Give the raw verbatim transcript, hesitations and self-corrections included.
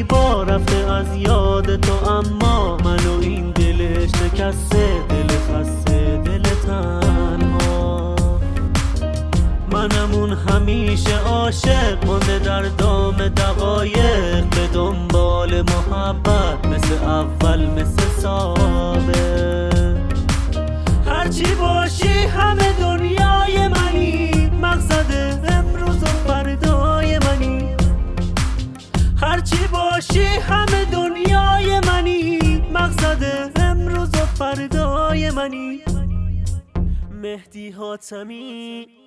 زیبا رفته از یاد تو، اما منو این دل شکسته، دل خسته، دل تنها. منمون همیشه عاشق مونده در دام دقایق، به دنبال محبت مثل اول مثل سابق. هرچی باشی همه دنیای منی، مقصد امروز و فردای منی. هرچی باشی همه دنیای منی، مقصد امروز و فردای منی. مهدی حاتمی